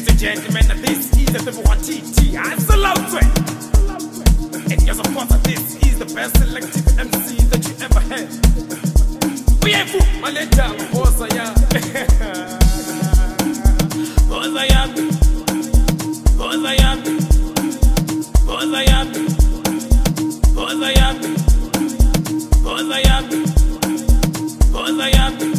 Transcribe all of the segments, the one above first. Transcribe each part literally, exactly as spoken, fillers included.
Ladies and gentlemen, this is the February T T. I'm so loud, and yes, of course, this is the best selective M C that you ever had. We ain't fool, my letter, boss, I am. Boss, I am. Boss, I am. Boss, I am. Boss, I am. Boss, I am. Boss, I am.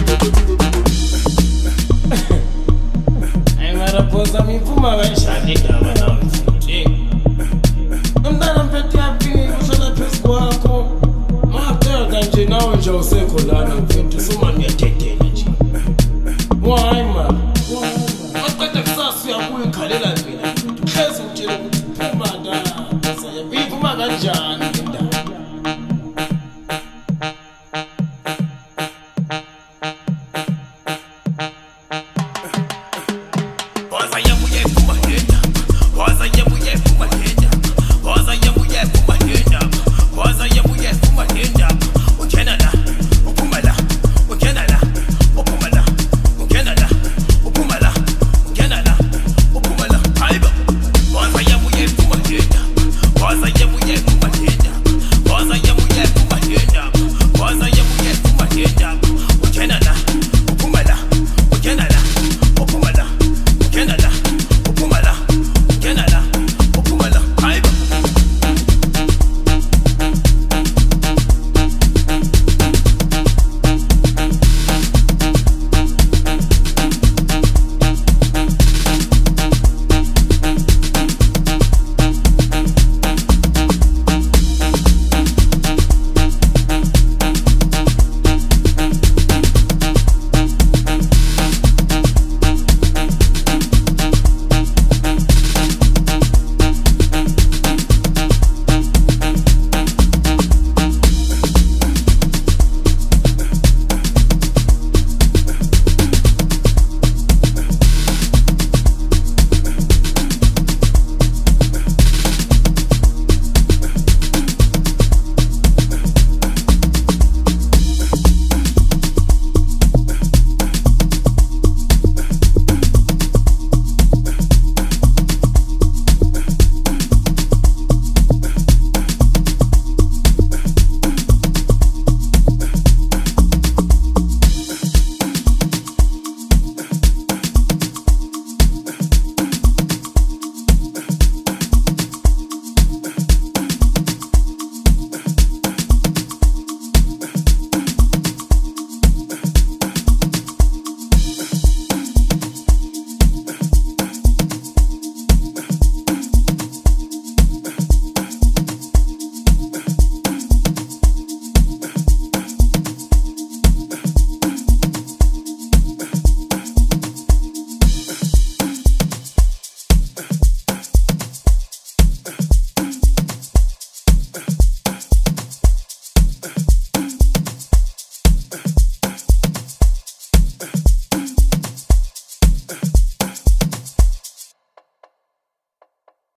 I'm a pose, I'm in Puma,